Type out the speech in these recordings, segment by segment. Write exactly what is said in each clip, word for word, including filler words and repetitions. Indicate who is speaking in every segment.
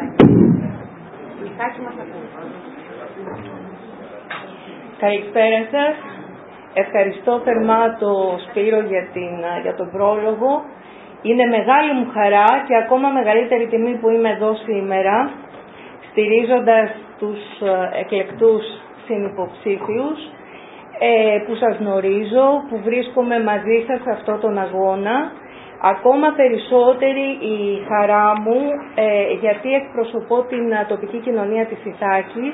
Speaker 1: Καλησπέρα σας. Ευχαριστώ θερμά το Σπύρο για, την, για τον πρόλογο. Είναι μεγάλη μου χαρά και ακόμα μεγαλύτερη τιμή που είμαι εδώ σήμερα, στηρίζοντας τους εκλεκτούς συνυποψήφιους ε, που σας γνωρίζω, που βρίσκομαι μαζί σας σε αυτόν τον αγώνα. Ακόμα περισσότερη η χαρά μου ε, γιατί εκπροσωπώ την τοπική κοινωνία της Ιθάκης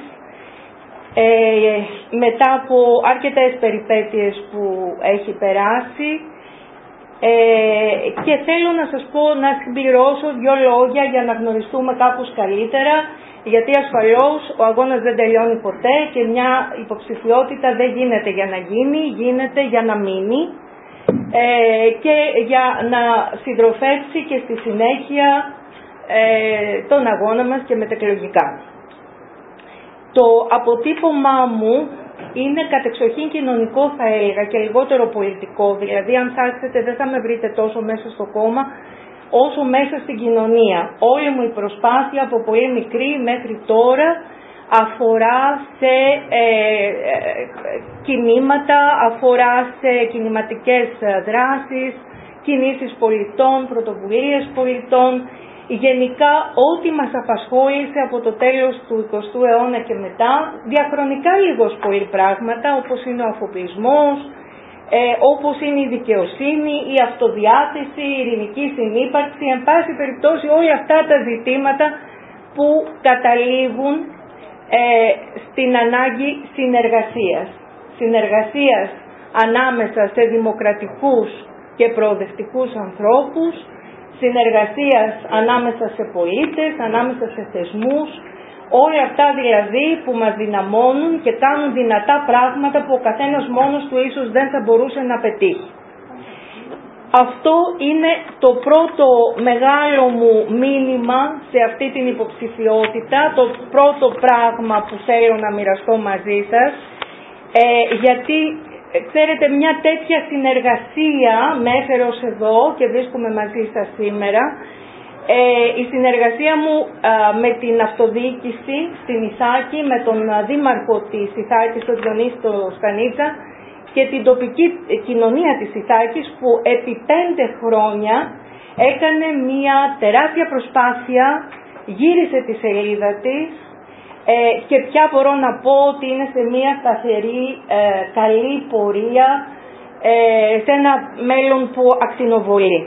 Speaker 1: ε, μετά από αρκετές περιπέτειες που έχει περάσει ε, και θέλω να σας πω να συμπληρώσω δύο λόγια για να γνωριστούμε κάπως καλύτερα, γιατί ασφαλώς ο αγώνας δεν τελειώνει ποτέ και μια υποψηφιότητα δεν γίνεται για να γίνει, γίνεται για να μείνει ε, και για να συντροφεύσει και στη συνέχεια ε, τον αγώνα μας και μετεκλογικά. Το αποτύπωμά μου είναι κατεξοχήν κοινωνικό, θα έλεγα, και λιγότερο πολιτικό, δηλαδή αν ψάξετε δεν θα με βρείτε τόσο μέσα στο κόμμα όσο μέσα στην κοινωνία. Όλη μου η προσπάθεια από πολύ μικρή μέχρι τώρα αφορά σε ε, ε, κινήματα, αφορά σε κινηματικές δράσεις, κινήσεις πολιτών, πρωτοβουλίες πολιτών, γενικά ό,τι μας απασχόλησε από το τέλος του εικοστού αιώνα και μετά, διαχρονικά λίγος πολύ πράγματα, όπως είναι ο αφοπλισμός, ε, όπως είναι η δικαιοσύνη, η αυτοδιάθεση, η ειρηνική συνύπαρξη, εν πάση περιπτώσει όλα αυτά τα ζητήματα που καταλήγουν ε, στην ανάγκη συνεργασίας. Συνεργασίας ανάμεσα σε δημοκρατικούς και προοδευτικούς ανθρώπους, συνεργασίας ανάμεσα σε πολίτες, ανάμεσα σε θεσμούς, όλα αυτά δηλαδή που μας δυναμώνουν και κάνουν δυνατά πράγματα που ο καθένας μόνος του ίσως δεν θα μπορούσε να πετύχει. Αυτό είναι το πρώτο μεγάλο μου μήνυμα σε αυτή την υποψηφιότητα, το πρώτο πράγμα που θέλω να μοιραστώ μαζί σας, ε, γιατί ξέρετε μια τέτοια συνεργασία με έφερε ως εδώ και βρίσκομαι μαζί σας σήμερα. Ε, η συνεργασία μου α, με την αυτοδιοίκηση στην Ιθάκη, με τον δήμαρχο της Ιθάκης, τον Διονύση τον Σκανίτσα, και την τοπική κοινωνία της Ιθάκης που επί πέντε χρόνια έκανε μια τεράστια προσπάθεια, γύρισε τη σελίδα της ε, και πια μπορώ να πω ότι είναι σε μια σταθερή ε, καλή πορεία ε, σε ένα μέλλον που ακτινοβολεί.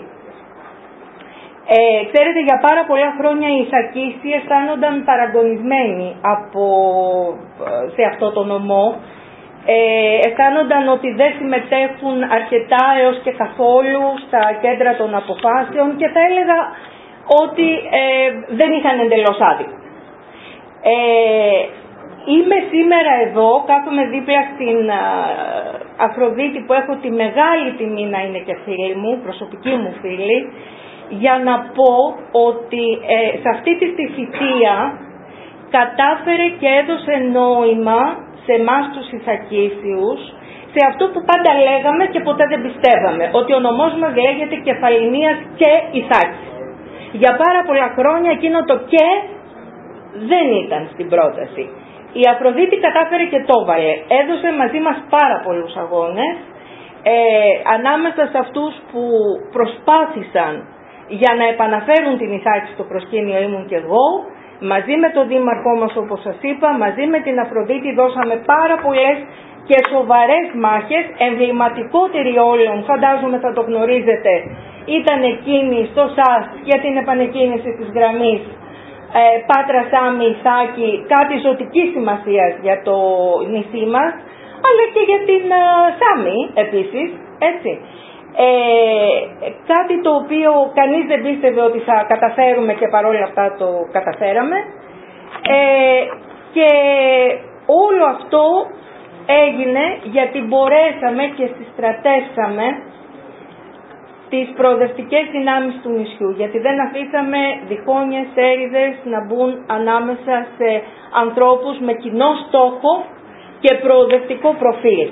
Speaker 1: Ε, ξέρετε, για πάρα πολλά χρόνια οι Ιθακίσοι αισθάνονταν παραγωνισμένοι από, σε αυτό το νομό. Ε, αισθάνονταν ότι δεν συμμετέχουν αρκετά έως και καθόλου στα κέντρα των αποφάσεων και θα έλεγα ότι ε, δεν είχαν εντελώς άδικο. Ε, είμαι σήμερα εδώ, κάθομαι δίπλα στην α, Αφροδίτη που έχω τη μεγάλη τιμή να είναι και φίλη μου, προσωπική μου φίλη, για να πω ότι ε, σε αυτή τη θητεία κατάφερε και έδωσε νόημα σε εμάς τους Ιθακίσιους, σε αυτό που πάντα λέγαμε και ποτέ δεν πιστεύαμε, ότι ο νομός μας λέγεται Κεφαληνίας και Ιθάκης. Για πάρα πολλά χρόνια εκείνο το και δεν ήταν στην πρόταση. Η Αφροδίτη κατάφερε και το βάλε. Έδωσε μαζί μας πάρα πολλούς αγώνες, ε, ανάμεσα σε αυτούς που προσπάθησαν για να επαναφέρουν την Ιθάκη στο προσκήνιο ήμουν και εγώ. Μαζί με τον δήμαρχό μας, όπως σας είπα, μαζί με την Αφροδίτη δώσαμε πάρα πολλές και σοβαρές μάχες. Εμβληματικότερη όλων, φαντάζομαι θα το γνωρίζετε, ήταν εκείνη στο ΣΑΣ για την επανεκκίνηση της γραμμής ε, Πάτρα Σάμι Ιθάκη, κάτι ζωτικής σημασίας για το νησί μας, αλλά και για την ε, Σάμι επίσης, έτσι. Ε, κάτι το οποίο κανείς δεν πίστευε ότι θα καταφέρουμε και παρόλα αυτά το καταφέραμε ε, και όλο αυτό έγινε γιατί μπορέσαμε και συστρατεύσαμε τις προοδευτικές δυνάμεις του νησιού, γιατί δεν αφήσαμε διχόνιες έρηδες να μπουν ανάμεσα σε ανθρώπους με κοινό στόχο και προοδευτικό προφίλ.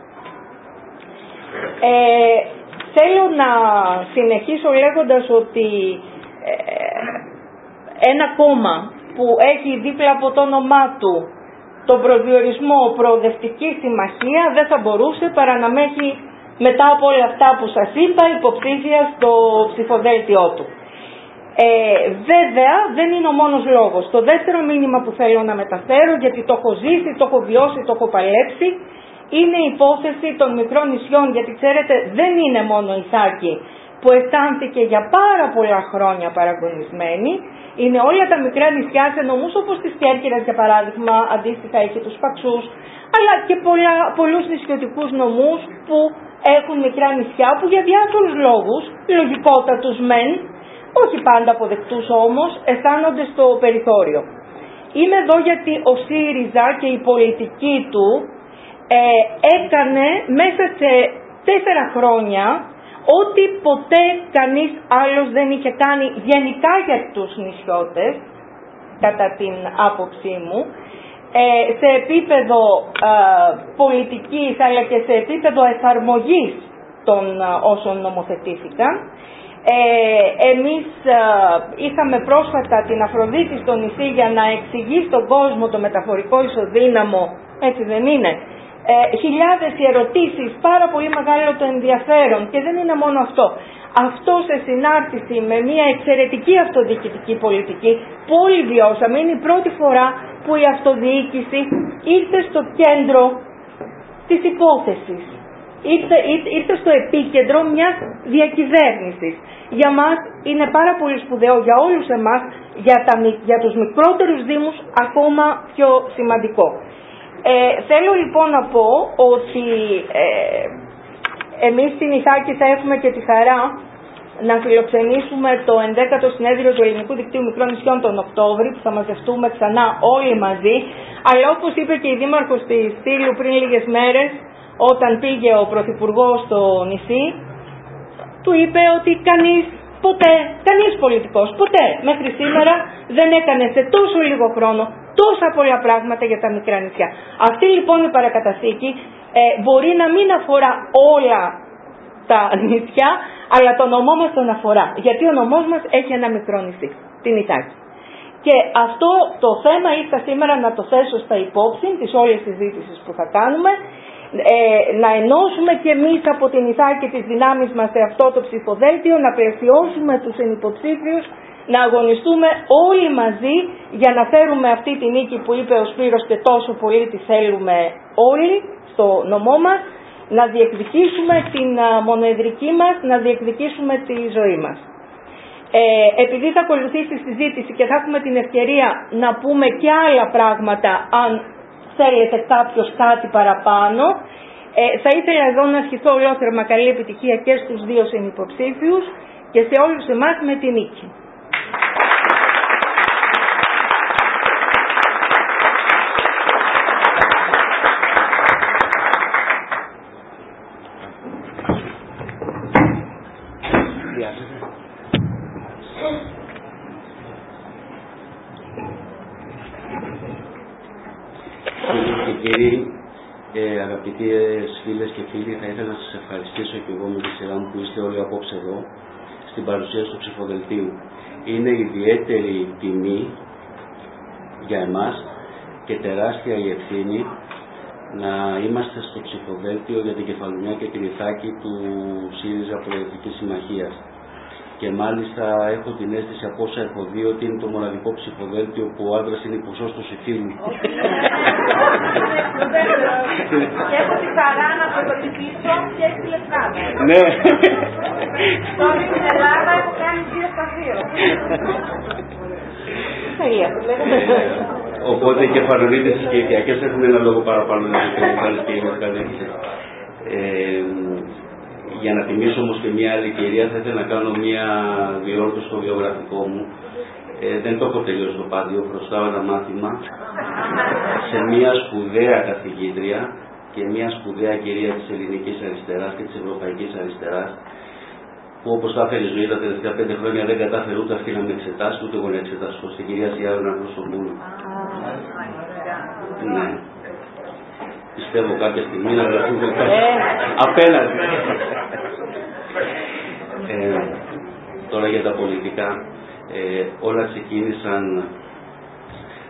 Speaker 1: Ε, Θέλω να συνεχίσω λέγοντας ότι ε, ένα κόμμα που έχει δίπλα από το όνομά του τον προσδιορισμό προοδευτική συμμαχία δεν θα μπορούσε παρά να με έχει μετά από όλα αυτά που σας είπα υποψήφια στο ψηφοδέλτιό του. Ε, βέβαια δεν είναι ο μόνος λόγος. Το δεύτερο μήνυμα που θέλω να μεταφέρω, γιατί το έχω ζήσει, το έχω βιώσει, το έχω παλέψει, είναι η υπόθεση των μικρών νησιών, γιατί ξέρετε δεν είναι μόνο η Θάκη που αισθάνθηκε για πάρα πολλά χρόνια παραγωνισμένη, είναι όλα τα μικρά νησιά σε νομούς όπως της Κέρκυρας για παράδειγμα, αντίστοιχα έχει τους Παξούς, αλλά και πολλά, πολλούς νησιωτικούς νομούς που έχουν μικρά νησιά που για διάφορους λόγους, λογικότατους μεν, όχι πάντα αποδεκτούς όμως, αισθάνονται στο περιθώριο. Είμαι εδώ γιατί ο ΣΥΡΙΖΑ και η πολιτική του ε, έκανε μέσα σε τέσσερα χρόνια ό,τι ποτέ κανείς άλλος δεν είχε κάνει γενικά για τους νησιώτες, κατά την άποψή μου, ε, σε επίπεδο ε, πολιτικής αλλά και σε επίπεδο εφαρμογής των ε, όσων νομοθετήθηκαν. Ε, εμείς ε, είχαμε πρόσφατα την Αφροδίτη στο νησί για να εξηγεί στον κόσμο το μεταφορικό ισοδύναμο, έτσι δεν είναι, ε, χιλιάδες οι ερωτήσεις, πάρα πολύ μεγάλο το ενδιαφέρον και δεν είναι μόνο αυτό. Αυτό σε συνάρτηση με μια εξαιρετική αυτοδιοικητική πολιτική που όλοι βιώσαμε, είναι η πρώτη φορά που η αυτοδιοίκηση ήρθε στο κέντρο της υπόθεσης. Ήρθε, ήρθε στο επίκεντρο μιας διακυβέρνησης. Για μας είναι πάρα πολύ σπουδαίο, για όλους εμάς, για, τα, για τους μικρότερους δήμους ακόμα πιο σημαντικό. Ε, θέλω λοιπόν να πω ότι ε, εμείς στην Ιθάκη θα έχουμε και τη χαρά να φιλοξενήσουμε το ενδέκατο συνέδριο του Ελληνικού Δικτύου Μικρών Νησιών τον Οκτώβρη, που θα μαζευτούμε ξανά όλοι μαζί, αλλά όπως είπε και η Δήμαρχος της Στήλου πριν λίγες μέρες, όταν πήγε ο Πρωθυπουργός στο νησί, του είπε ότι κανείς, ποτέ, κανείς πολιτικός, ποτέ μέχρι σήμερα δεν έκανε σε τόσο λίγο χρόνο τόσα πολλά πράγματα για τα μικρά νησιά. Αυτή λοιπόν η παρακαταθήκη ε, μπορεί να μην αφορά όλα τα νησιά, αλλά το νομό μας τον αφορά, γιατί ο νομός μας έχει ένα μικρό νησί, την Ιθάκη. Και αυτό το θέμα ήρθα σήμερα να το θέσω στα υπόψη της όλης συζήτησης που θα κάνουμε, Ε, να ενώσουμε και εμείς από την Ιθάκη τις δυνάμεις μας σε αυτό το ψηφοδέλτιο, να πλαισιώσουμε τους ενυποψήφιους, να αγωνιστούμε όλοι μαζί για να φέρουμε αυτή τη νίκη που είπε ο Σπύρος και τόσο πολύ τη θέλουμε όλοι στο νομό μας, να διεκδικήσουμε την μονοεδρική μας, να διεκδικήσουμε τη ζωή μας. Ε, επειδή θα ακολουθήσει η συζήτηση και θα έχουμε την ευκαιρία να πούμε και άλλα πράγματα αν θέλετε κάποιος κάτι παραπάνω, ε, θα ήθελα εδώ να ευχηθώ ολόθερμα καλή επιτυχία και στους δύο συνυποψήφιους και σε όλους εμάς με τη νίκη.
Speaker 2: Ε, αγαπητές φίλες και φίλοι, θα ήθελα να σας ευχαριστήσω και εγώ με τη σειρά μου που είστε όλοι απόψε εδώ στην παρουσίαση του ψηφοδελτίου. Είναι ιδιαίτερη τιμή για εμάς και τεράστια η ευθύνη να είμαστε στο ψηφοδέλτιο για την Κεφαλονιά και την Ιθάκη του ΣΥΡΙΖΑ Προοδευτικής Συμμαχίας. Και μάλιστα έχω την αίσθηση από όσα έχω δει ότι είναι το μοναδικό ψηφοδέλτιο που ο άντρας είναι υποσώστος φίλου.
Speaker 1: Και έχω τη χαρά να πρωτοτυπήσω και έξι λεπτά.
Speaker 2: Ναι.
Speaker 1: Τώρα στην Ελλάδα έχω κάνει δύο στα δύο.
Speaker 2: Οπότε οι κεφαλονίτες και οι Ιθιακές έχουν ένα λόγο παραπάνω να το και είναι καλύτερα. Για να τιμήσω όμως και μια άλλη κυρία, θα ήθελα να κάνω μια διόρθωση στο βιογραφικό μου. Ε, δεν το έχω τελειώσει το πάδιο, χρωστάω ένα μάθημα σε μια σπουδαία καθηγήτρια και μια σπουδαία κυρία της ελληνικής αριστεράς και της ευρωπαϊκής αριστεράς, που όπως τα έφερε η ζωή τα τελευταία πέντε χρόνια δεν κατάφερε ούτε αυτή να με εξετάσει, ούτε εγώ να εξετάσω, στην κυρία Σιάρωνα Χρυσομπούλου. Ναι. Πιστεύω κάποια στιγμή να γραφούμε απέναντι. ε, τώρα για τα πολιτικά. Ε, όλα ξεκίνησαν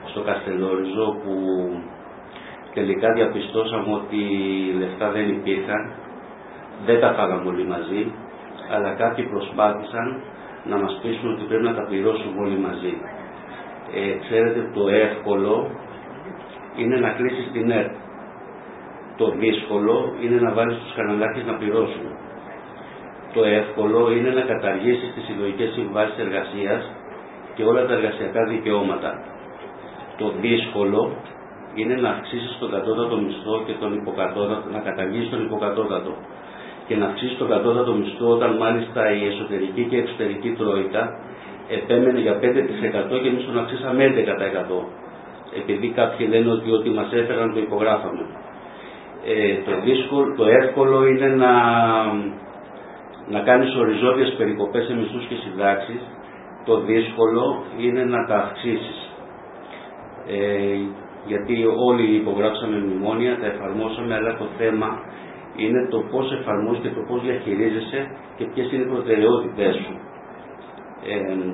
Speaker 2: στο Καστελόριζο, που τελικά διαπιστώσαμε ότι λεφτά δεν υπήρχαν, δεν τα φάγαμε όλοι μαζί, αλλά κάποιοι προσπάθησαν να μας πείσουν ότι πρέπει να τα πληρώσουμε όλοι μαζί. Ε, ξέρετε, το εύκολο είναι να κλείσεις την ΕΡΤ. Το δύσκολο είναι να βάλεις τους καναλάρχες να πληρώσουν. Το εύκολο είναι να καταργήσεις τις συλλογικές συμβάσεις εργασίας και όλα τα εργασιακά δικαιώματα. Το δύσκολο είναι να αυξήσεις τον κατώτατο μισθό και τον υποκατώτατο, να καταργήσεις τον υποκατώτατο και να αυξήσεις τον κατώτατο μισθό, όταν μάλιστα η εσωτερική και η εξωτερική τρόικα επέμενε για πέντε τοις εκατό και εμείς τον αυξήσαμε έντεκα τοις εκατό. Επειδή κάποιοι λένε ότι ό,τι μας έφεραν το υπογράφαμε. Ε, το, δύσκολο, το εύκολο είναι να, να κάνεις οριζόντιες περικοπές σε μισθούς και συντάξεις. Το δύσκολο είναι να τα αυξήσεις. Ε, γιατί όλοι υπογράψαμε μνημόνια, τα εφαρμόσαμε, αλλά το θέμα είναι το πώς εφαρμόζεις και το πώς διαχειρίζεσαι και ποιες είναι οι προτεραιότητές σου. Ε,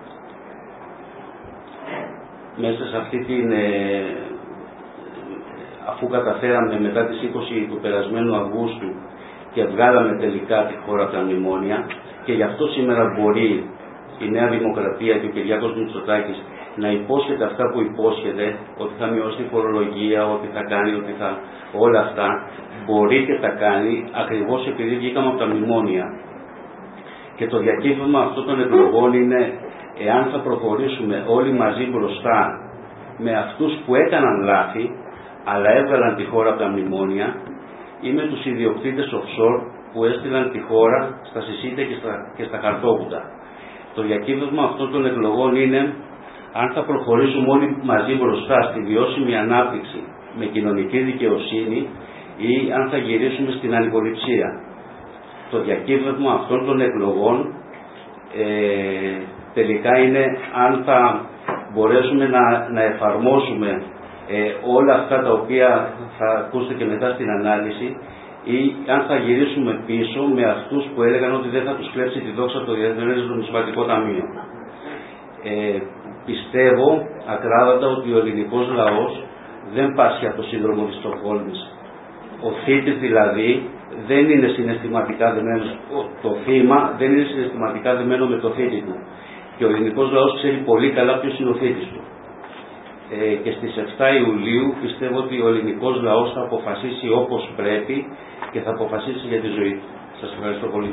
Speaker 2: μέσα σε αυτή την... Ε, αφού καταφέραμε μετά τις είκοσι του περασμένου Αυγούστου και βγάλαμε τελικά τη χώρα από τα μνημόνια, και γι' αυτό σήμερα μπορεί η Νέα Δημοκρατία και ο Κυριάκος Μητσοτάκης να υπόσχεται αυτά που υπόσχεται, ότι θα μειώσει τη φορολογία, ότι θα κάνει, ότι θα... όλα αυτά, μπορεί και τα κάνει ακριβώς επειδή βγήκαμε από τα μνημόνια. Και το διακύβευμα αυτών των εκλογών είναι εάν θα προχωρήσουμε όλοι μαζί μπροστά με αυτούς που έκαναν λάθη αλλά έβγαλαν τη χώρα από τα μνημόνια, ή με τους ιδιοκτήτες offshore που έστειλαν τη χώρα στα συσίτια και στα, και στα χαρτόπουτα. Το διακύβευμα αυτών των εκλογών είναι αν θα προχωρήσουμε όλοι μαζί μπροστά στη βιώσιμη ανάπτυξη με κοινωνική δικαιοσύνη ή αν θα γυρίσουμε στην ανυποληψία. Το διακύβευμα αυτών των εκλογών ε, τελικά είναι αν θα μπορέσουμε να, να εφαρμόσουμε ε, όλα αυτά τα οποία θα ακούσετε και μετά στην ανάλυση, ή αν θα γυρίσουμε πίσω με αυτούς που έλεγαν ότι δεν θα τους κλέψει τη δόξα το Διεθνές Νομισματικό Ταμείο. Ε, πιστεύω ακράδαντα ότι ο ελληνικός λαός δεν πάσχει από το σύνδρομο της Στοκχόλμης. Ο θήτης δηλαδή δεν είναι συναισθηματικά δεμένος, το θύμα δεν είναι συναισθηματικά δεμένο με το θήτη του. Και ο ελληνικός λαός ξέρει πολύ καλά ποιος είναι ο θήτης του. Ε, και στις εφτά Ιουλίου πιστεύω ότι ο ελληνικός λαός θα αποφασίσει όπως πρέπει και θα αποφασίσει για τη ζωή του. Σας ευχαριστώ πολύ.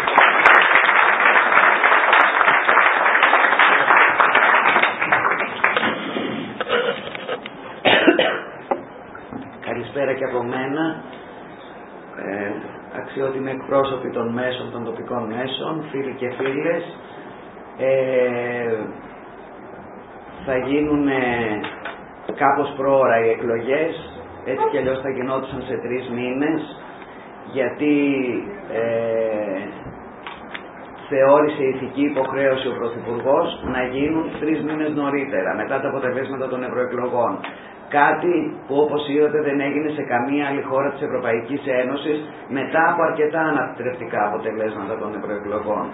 Speaker 3: Καλησπέρα και από μένα, ε, αξιότιμοι εκπρόσωποι των μέσων, των τοπικών μέσων, φίλοι και φίλες. Ε, θα γίνουν ε, κάπως προώρα οι εκλογές, έτσι κι αλλιώς θα γινόντουσαν σε τρεις μήνες, γιατί ε, θεώρησε ηθική υποχρέωση ο Πρωθυπουργός να γίνουν τρεις μήνες νωρίτερα, μετά τα αποτελέσματα των ευρωεκλογών. Κάτι που όπως είδατε δεν έγινε σε καμία άλλη χώρα της Ευρωπαϊκής Ένωσης μετά από αρκετά ανατρεπτικά αποτελέσματα των ευρωεκλογών.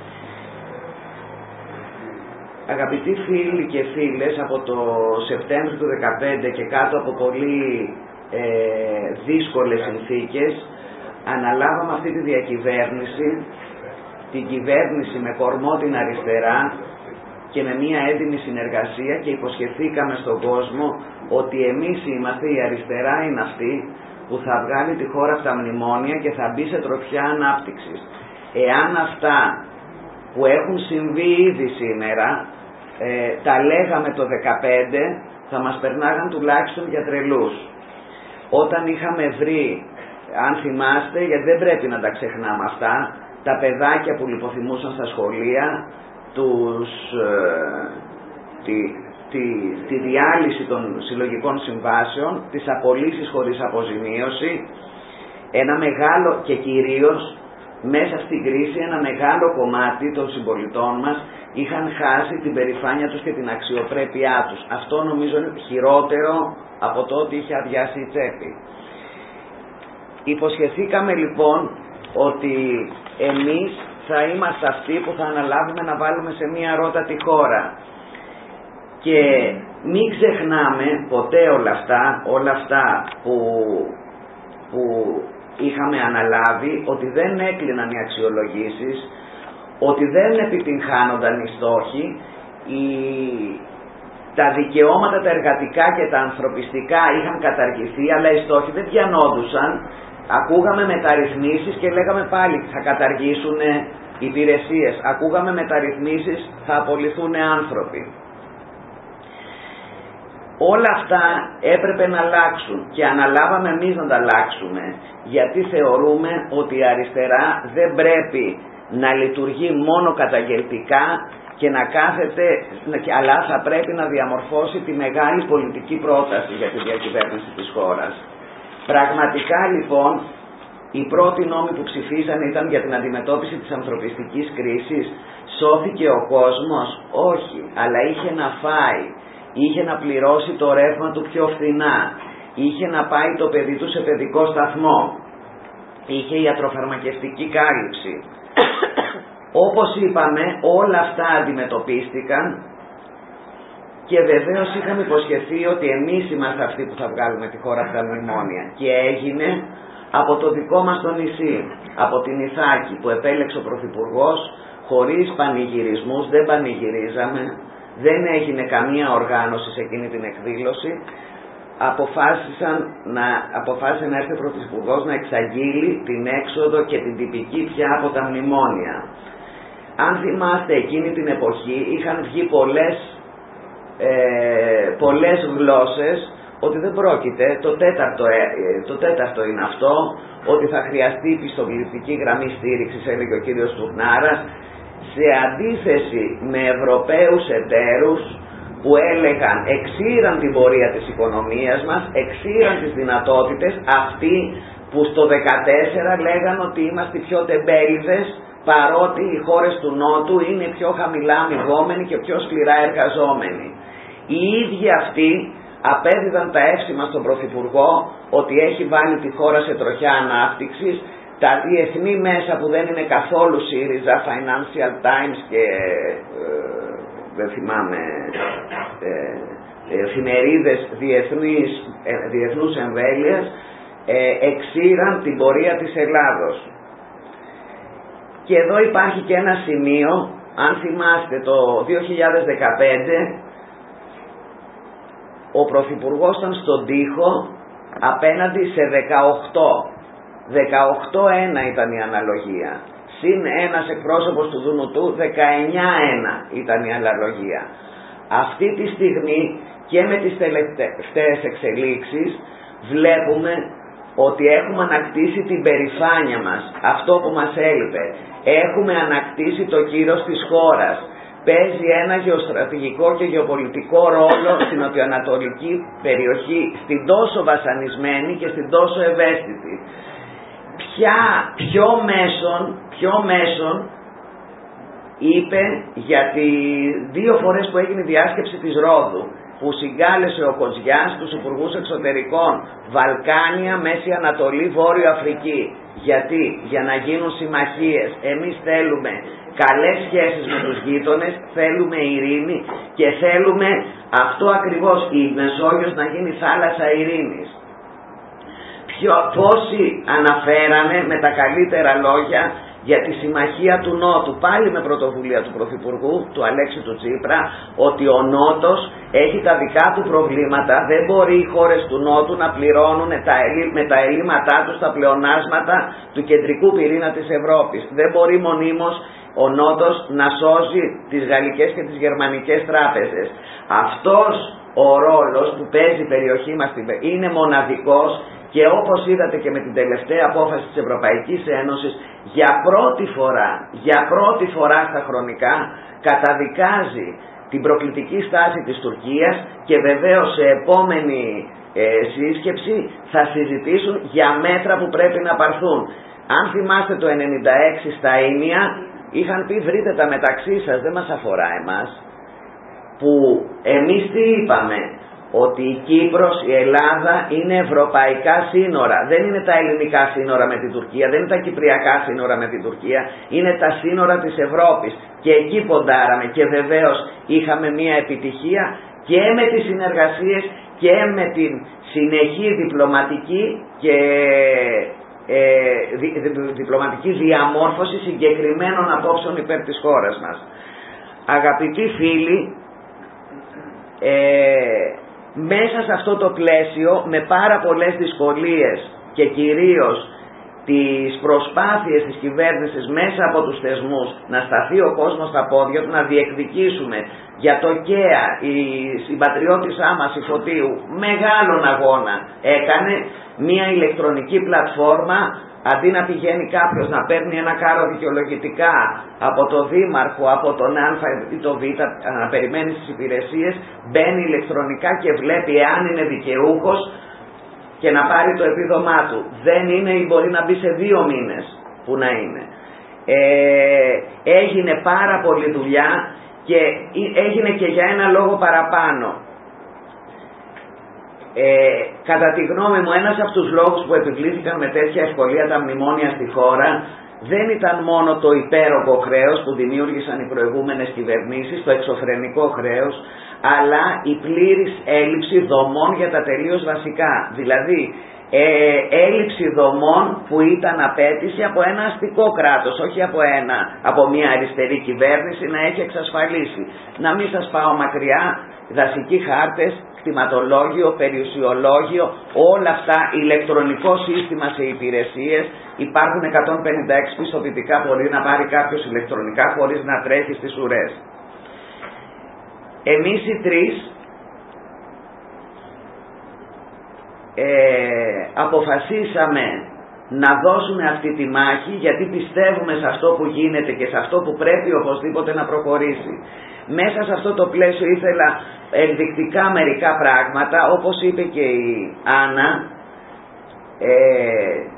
Speaker 3: Αγαπητοί φίλοι και φίλες, από το Σεπτέμβριο του δύο χιλιάδες δεκαπέντε και κάτω από πολύ ε, δύσκολες συνθήκες αναλάβαμε αυτή τη διακυβέρνηση, την κυβέρνηση με κορμό την αριστερά και με μια έντιμη συνεργασία, και υποσχεθήκαμε στον κόσμο ότι εμείς είμαστε, η αριστερά είναι αυτή που θα βγάλει τη χώρα από τα μνημόνια και θα μπει σε τροχιά ανάπτυξης. Εάν αυτά που έχουν συμβεί ήδη σήμερα ε, τα λέγαμε το δύο χιλιάδες δεκαπέντε, θα μας περνάγαν τουλάχιστον για τρελούς. Όταν είχαμε βρει, αν θυμάστε, γιατί δεν πρέπει να τα ξεχνάμε αυτά, τα παιδάκια που λιποθυμούσαν στα σχολεία, τους, ε, τη, τη, τη διάλυση των συλλογικών συμβάσεων, τις απολύσεις χωρίς αποζημίωση, ένα μεγάλο, και κυρίως μέσα στην κρίση ένα μεγάλο κομμάτι των συμπολιτών μας είχαν χάσει την περηφάνεια τους και την αξιοπρέπειά τους. Αυτό νομίζω είναι χειρότερο από το ότι είχε αδειάσει η τσέπη. Υποσχεθήκαμε λοιπόν ότι εμείς θα είμαστε αυτοί που θα αναλάβουμε να βάλουμε σε μία ρότα τη χώρα, και μην ξεχνάμε ποτέ όλα αυτά, όλα αυτά που, που είχαμε αναλάβει, ότι δεν έκλειναν οι αξιολογήσεις, ότι δεν επιτυγχάνονταν οι στόχοι, οι, τα δικαιώματα τα εργατικά και τα ανθρωπιστικά είχαν καταργηθεί, αλλά οι στόχοι δεν πιανόντουσαν. Ακούγαμε μεταρρυθμίσεις και λέγαμε πάλι θα καταργήσουν υπηρεσίες, ακούγαμε μεταρρυθμίσεις, θα απολυθούν άνθρωποι. Όλα αυτά έπρεπε να αλλάξουν και αναλάβαμε εμείς να τα αλλάξουμε, γιατί θεωρούμε ότι η αριστερά δεν πρέπει να λειτουργεί μόνο καταγγελτικά και να κάθεται, αλλά θα πρέπει να διαμορφώσει τη μεγάλη πολιτική πρόταση για τη διακυβέρνηση της χώρας. Πραγματικά λοιπόν οι πρώτοι νόμοι που ψηφίσαν ήταν για την αντιμετώπιση της ανθρωπιστικής κρίσης. Σώθηκε ο κόσμος? Όχι, αλλά είχε να φάει, είχε να πληρώσει το ρεύμα του πιο φθηνά, είχε να πάει το παιδί του σε παιδικό σταθμό, είχε ιατροφαρμακευτική κάλυψη. Όπως είπαμε, όλα αυτά αντιμετωπίστηκαν και βεβαίως είχαμε υποσχεθεί ότι εμείς είμαστε αυτοί που θα βγάλουμε τη χώρα από τα μνημόνια, και έγινε από το δικό μας το νησί, από την Ιθάκη που επέλεξε ο Πρωθυπουργός, χωρίς πανηγυρισμούς, δεν πανηγυρίζαμε, δεν έγινε καμία οργάνωση σε εκείνη την εκδήλωση. Αποφάσισαν να, αποφάσισε να έρθει ο Πρωθυπουργός να εξαγγείλει την έξοδο και την τυπική πια από τα μνημόνια. Αν θυμάστε, εκείνη την εποχή είχαν βγει πολλές, ε, πολλές γλώσσες ότι δεν πρόκειται, το τέταρτο, ε, το τέταρτο είναι αυτό, ότι θα χρειαστεί πιστοποιητική γραμμή στήριξης, έλεγε ο κύριος Τουρνάρας, σε αντίθεση με Ευρωπαίους εταίρους που έλεγαν, εξήραν την πορεία της οικονομίας μας, εξήραν τις δυνατότητες, αυτοί που στο δεκατέσσερα λέγαν ότι είμαστε πιο τεμπέληδες, παρότι οι χώρες του Νότου είναι πιο χαμηλά αμοιβόμενοι και πιο σκληρά εργαζόμενοι. Οι ίδιοι αυτοί απέδιδαν τα εύσημα στον Πρωθυπουργό ότι έχει βάλει τη χώρα σε τροχιά ανάπτυξης. Τα διεθνή μέσα που δεν είναι καθόλου ΣΥΡΙΖΑ, Financial Times και ε, δεν θυμάμαι, ε, εφημερίδες διεθνής, ε, διεθνούς εμβέλειας, ε, εξήραν την πορεία της Ελλάδος. Και εδώ υπάρχει και ένα σημείο, αν θυμάστε, το δύο χιλιάδες δεκαπέντε ο Πρωθυπουργός ήταν στον τοίχο απέναντι σε δεκαοκτώ. δεκαοκτώ ένα ήταν η αναλογία. Συν ένας εκπρόσωπος του Δουνουτού, δεκαεννιά ένα ήταν η αναλογία. Αυτή τη στιγμή και με τις τελευταίες εξελίξεις βλέπουμε ότι έχουμε ανακτήσει την περηφάνεια μας, αυτό που μας έλειπε. Έχουμε ανακτήσει το κύρος της χώρας. Παίζει ένα γεωστρατηγικό και γεωπολιτικό ρόλο στην νοτιοανατολική περιοχή, στην τόσο βασανισμένη και στην τόσο ευαίσθητη. Ποια, ποιο μέσον, ποιο μέσον είπε, γιατί δύο φορές που έγινε η διάσκεψη της Ρόδου, που συγκάλεσε ο Κοζιάς τους υπουργούς εξωτερικών, Βαλκάνια, Μέση Ανατολή, Βόρειο Αφρική. Γιατί? Για να γίνουν συμμαχίες. Εμείς θέλουμε καλές σχέσεις με τους γείτονες, θέλουμε ειρήνη και θέλουμε αυτό ακριβώς, η Μεσόγειος να γίνει θάλασσα ειρήνης. Ποιο, πόσοι αναφέρανε με τα καλύτερα λόγια για τη συμμαχία του Νότου, πάλι με πρωτοβουλία του Πρωθυπουργού, του Αλέξη του Τσίπρα, ότι ο Νότος έχει τα δικά του προβλήματα, δεν μπορεί οι χώρες του Νότου να πληρώνουν τα, με τα ελλείμματά τους τα πλεονάσματα του κεντρικού πυρήνα της Ευρώπης. Δεν μπορεί μονίμως ο Νότος να σώζει τις γαλλικές και τις γερμανικές τράπεζες. Αυτός ο ρόλος που παίζει η περιοχή μας είναι μοναδικός. Και όπως είδατε και με την τελευταία απόφαση της Ευρωπαϊκής Ένωσης, για πρώτη φορά, για πρώτη φορά στα χρονικά, καταδικάζει την προκλητική στάση της Τουρκίας και βεβαίως σε επόμενη ε, σύσκεψη θα συζητήσουν για μέτρα που πρέπει να πάρθουν. Αν θυμάστε το ενενήντα έξι στα Ήμια, είχαν πει βρείτε τα μεταξύ σας, δεν μας αφορά εμάς. Που εμείς τι είπαμε? Ότι η Κύπρος, η Ελλάδα είναι ευρωπαϊκά σύνορα, δεν είναι τα ελληνικά σύνορα με την Τουρκία, δεν είναι τα κυπριακά σύνορα με την Τουρκία, είναι τα σύνορα της Ευρώπης και εκεί ποντάραμε και βεβαίως είχαμε μια επιτυχία και με τις συνεργασίες και με την συνεχή διπλωματική και ε, δι, δι, διπλωματική διαμόρφωση συγκεκριμένων απόψεων υπέρ της χώρας μας. Αγαπητοί φίλοι, ε, μέσα σε αυτό το πλαίσιο, με πάρα πολλές δυσκολίες και κυρίως τις προσπάθειες της κυβέρνησης μέσα από τους θεσμούς να σταθεί ο κόσμος στα πόδια του, να διεκδικήσουμε για το ΚΕΑ, η συμπατριώτησά μας η Φωτίου μεγάλον αγώνα έκανε, μια ηλεκτρονική πλατφόρμα, αντί να πηγαίνει κάποιος να παίρνει ένα κάρο δικαιολογητικά από το δήμαρχο, από τον Α ή το Β, να περιμένει στις υπηρεσίες, μπαίνει ηλεκτρονικά και βλέπει εάν είναι δικαιούχος και να πάρει το επίδομά του. Δεν είναι ή μπορεί να μπει σε δύο μήνες που να είναι. Ε, έγινε πάρα πολλή δουλειά και έγινε και για ένα λόγο παραπάνω. Ε, κατά τη γνώμη μου, ένας από τους λόγους που επιβλήθηκαν με τέτοια ευκολία τα μνημόνια στη χώρα δεν ήταν μόνο το υπέρογο χρέος που δημιούργησαν οι προηγούμενες κυβερνήσεις, το εξωφρενικό χρέος, αλλά η πλήρης έλλειψη δομών για τα τελείως βασικά. Δηλαδή ε, έλλειψη δομών που ήταν απέτηση από ένα αστικό κράτος, όχι από, ένα, από μια αριστερή κυβέρνηση να έχει εξασφαλίσει. Να μην σας πάω μακριά, δασικοί χάρτες, κτηματολόγιο, περιουσιολόγιο, όλα αυτά, ηλεκτρονικό σύστημα σε υπηρεσίες, υπάρχουν εκατόν πενήντα έξι πιστοποιητικά που μπορεί να πάρει κάποιος ηλεκτρονικά χωρίς να τρέχει στις ουρές. Εμείς οι τρεις ε, αποφασίσαμε να δώσουμε αυτή τη μάχη, γιατί πιστεύουμε σε αυτό που γίνεται και σε αυτό που πρέπει οπωσδήποτε να προχωρήσει. Μέσα σε αυτό το πλαίσιο ήθελα ενδεικτικά μερικά πράγματα, όπως είπε και η Άννα, ε,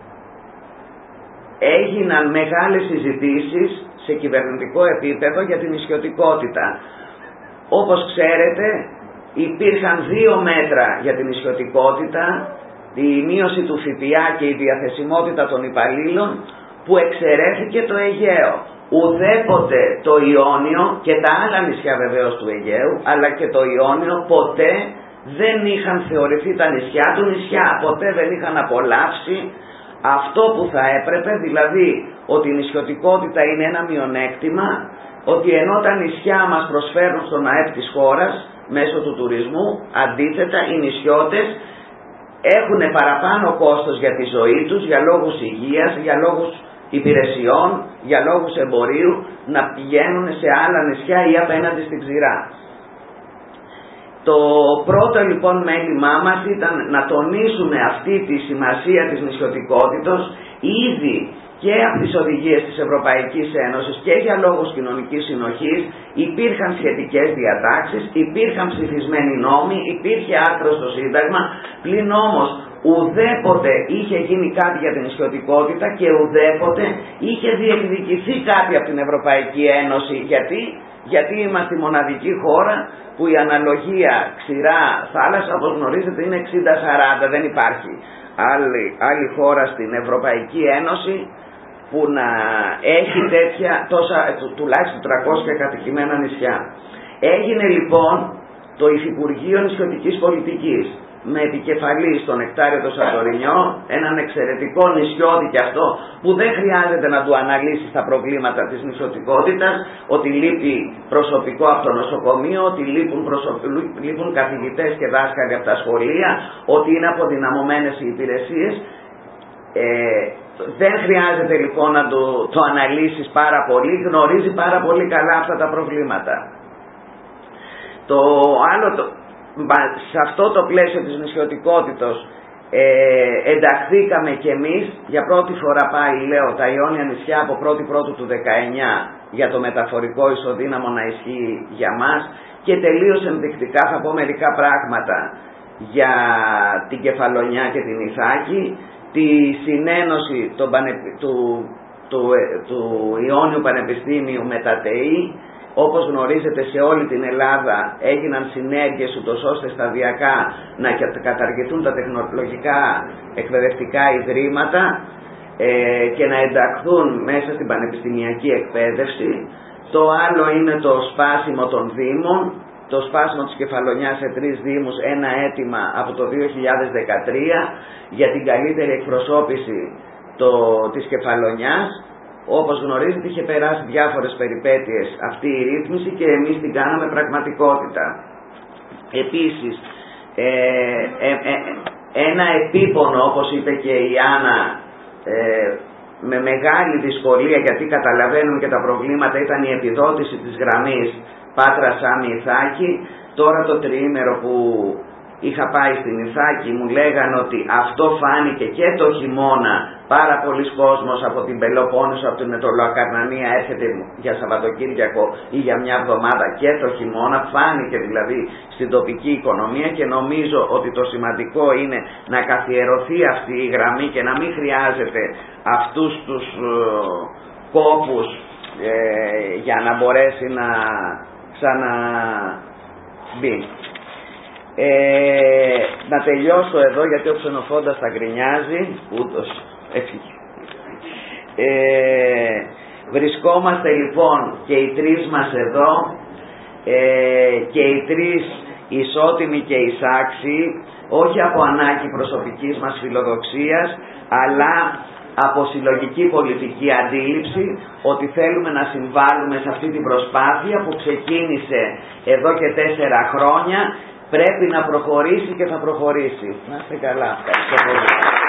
Speaker 3: έγιναν μεγάλες συζητήσεις σε κυβερνητικό επίπεδο για την νησιωτικότητα. Όπως ξέρετε, υπήρχαν δύο μέτρα για την νησιωτικότητα, η μείωση του ΦΠΑ και η διαθεσιμότητα των υπαλλήλων, που εξαιρέθηκε το Αιγαίο. Ουδέποτε το Ιόνιο και τα άλλα νησιά βεβαίως του Αιγαίου, αλλά και το Ιόνιο ποτέ δεν είχαν θεωρηθεί τα νησιά του νησιά, ποτέ δεν είχαν απολαύσει αυτό που θα έπρεπε, δηλαδή ότι η νησιωτικότητα είναι ένα μειονέκτημα, ότι ενώ τα νησιά μας προσφέρουν στον ΑΕΠ της χώρας μέσω του τουρισμού, αντίθετα οι νησιώτες έχουν παραπάνω κόστος για τη ζωή τους, για λόγους υγείας, για λόγους υπηρεσιών, για λόγους εμπορίου, να πηγαίνουν σε άλλα νησιά ή απέναντι στην ξηρά. Το πρώτο λοιπόν μέλημά μας ήταν να τονίσουμε αυτή τη σημασία της νησιωτικότητος ήδη και από τις οδηγίες της Ευρωπαϊκής Ένωσης και για λόγους κοινωνικής συνοχής. Υπήρχαν σχετικές διατάξεις, υπήρχαν ψηφισμένοι νόμοι, υπήρχε άρθρο στο Σύνταγμα, πλην όμως ουδέποτε είχε γίνει κάτι για την νησιωτικότητα και ουδέποτε είχε διεκδικηθεί κάτι από την Ευρωπαϊκή Ένωση. Γιατί, Γιατί είμαστε η μοναδική χώρα που η αναλογία ξηρά θάλασσα, όπως γνωρίζετε, είναι εξήντα σαράντα, δεν υπάρχει άλλη, άλλη χώρα στην Ευρωπαϊκή Ένωση που να έχει τέτοια, τόσα, τουλάχιστον τριακόσια κατοικημένα νησιά. Έγινε λοιπόν το Υφυπουργείο Νησιωτικής Πολιτικής, με επικεφαλή στον Νεκτάριο το Σαντορινιό, έναν εξαιρετικό νησιώτη κι αυτό, που δεν χρειάζεται να του αναλύσει τα προβλήματα της νησιωτικότητας, ότι λείπει προσωπικό από το νοσοκομείο, ότι λείπουν, προσωπ... λείπουν καθηγητές και δάσκαλοι από τα σχολεία, ότι είναι αποδυναμωμένες οι υπηρεσίες. Ε, δεν χρειάζεται λοιπόν να το, το αναλύσεις πάρα πολύ, γνωρίζει πάρα πολύ καλά αυτά τα προβλήματα. Το άλλο, το, σε αυτό το πλαίσιο της νησιωτικότητος ε, ενταχθήκαμε κι εμείς για πρώτη φορά, πάλι λέω, τα Ιόνια νησιά από πρώτη πρώτου του δεκαεννιά για το μεταφορικό ισοδύναμο να ισχύει για μας, και τελείως ενδεικτικά θα πω μερικά πράγματα για την Κεφαλονιά και την Ιθάκη, τη συνένωση των πανε, του, του, του Ιόνιου Πανεπιστήμιου με τα ΤΕΗ. Όπως γνωρίζετε, σε όλη την Ελλάδα έγιναν συνέργειες ούτως ώστε σταδιακά να καταργηθούν τα τεχνολογικά εκπαιδευτικά ιδρύματα ε, και να ενταχθούν μέσα στην πανεπιστημιακή εκπαίδευση. Το άλλο είναι το σπάσιμο των δήμων, το σπάσιμο της Κεφαλονιάς σε τρεις δήμους, ένα αίτημα από το δύο χιλιάδες δεκατρία για την καλύτερη εκπροσώπηση το, της Κεφαλονιάς. Όπως γνωρίζετε, είχε περάσει διάφορες περιπέτειες αυτή η ρύθμιση και εμείς την κάναμε πραγματικότητα. Επίσης, ε, ε, ε, ένα επίπονο, όπως είπε και η Άννα, ε, με μεγάλη δυσκολία, γιατί καταλαβαίνουν και τα προβλήματα, ήταν η επιδότηση της γραμμής Πάτρα Σάμι Ιθάκη. Τώρα το τριήμερο που είχα πάει στην Ιθάκη μου λέγανε ότι αυτό φάνηκε και το χειμώνα. Πάρα πολλοί κόσμος από την Πελοπόννησο, από την Μετρολοακαρνανία έρχεται για Σαββατοκύριακο ή για μια εβδομάδα και το χειμώνα. Φάνηκε δηλαδή στην τοπική οικονομία και νομίζω ότι το σημαντικό είναι να καθιερωθεί αυτή η γραμμή και να μην χρειάζεται αυτούς τους ε, κόπους ε, για να μπορέσει να ξαναμπεί. Ε, να τελειώσω εδώ γιατί ο ξενοφώντας θα γκρινιάζει, ούτως έφυγε. Ε, βρισκόμαστε λοιπόν και οι τρεις μας εδώ ε, και οι τρεις ισότιμοι και εισάξιοι, όχι από ανάγκη προσωπικής μας φιλοδοξίας, αλλά από συλλογική πολιτική αντίληψη ότι θέλουμε να συμβάλλουμε σε αυτή την προσπάθεια που ξεκίνησε εδώ και τέσσερα χρόνια. Πρέπει να προχωρήσει και θα προχωρήσει. Να είστε καλά. Ευχαριστώ πολύ.